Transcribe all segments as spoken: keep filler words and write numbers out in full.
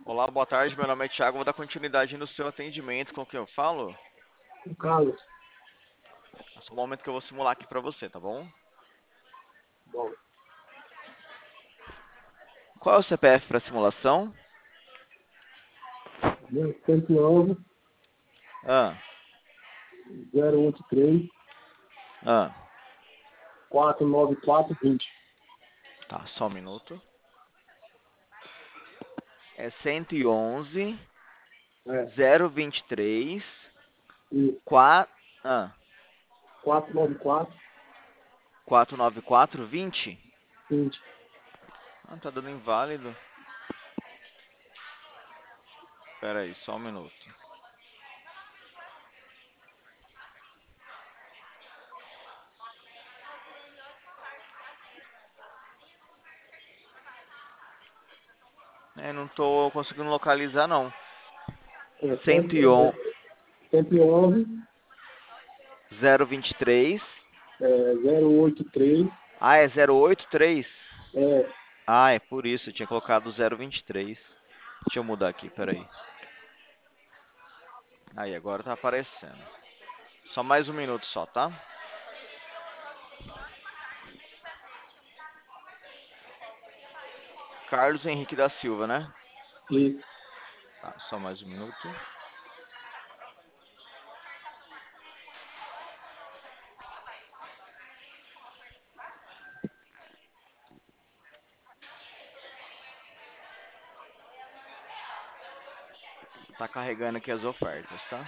Olá, boa tarde. Meu nome é Thiago. Vou dar continuidade no seu atendimento. Com quem eu falo? O Carlos, É só um momento que eu vou simular aqui pra você, tá bom? bom, Qual é o C P F para simulação? cento e onze, Ah, zero oito três, ah, quatro nove quatro, vinte. tá, só um minuto. É cento e onze, É, zero vinte e três, e quatro, ah, quatro nove quatro, quatro nove quatro, vinte? vinte. Ah, tá dando inválido. Pera aí, só um minuto. É, não tô conseguindo localizar, não. É, cento cento, e onze, é, cento e onze, zero vinte e três. é, zero oito três, Ah, é zero oito três? é, Ah, é por isso. Eu tinha colocado zero vinte e três. Deixa eu mudar aqui, peraí. Aí, agora tá aparecendo. Só mais um minuto só, tá? Carlos Henrique da Silva, né? isso. Tá, só mais um minuto. Tá carregando aqui as ofertas, tá?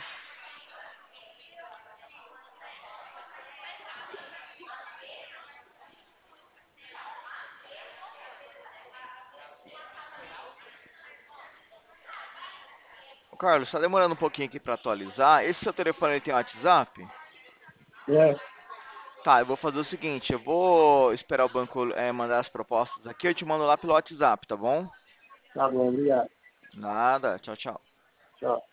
Ô, Carlos, tá demorando um pouquinho aqui pra atualizar. Esse seu telefone ele tem WhatsApp? É, Tá, eu vou fazer o seguinte, eu vou esperar o banco é, mandar as propostas aqui, eu te mando lá pelo WhatsApp, tá bom? tá bom, obrigado. Nada, tchau, tchau. Tchau.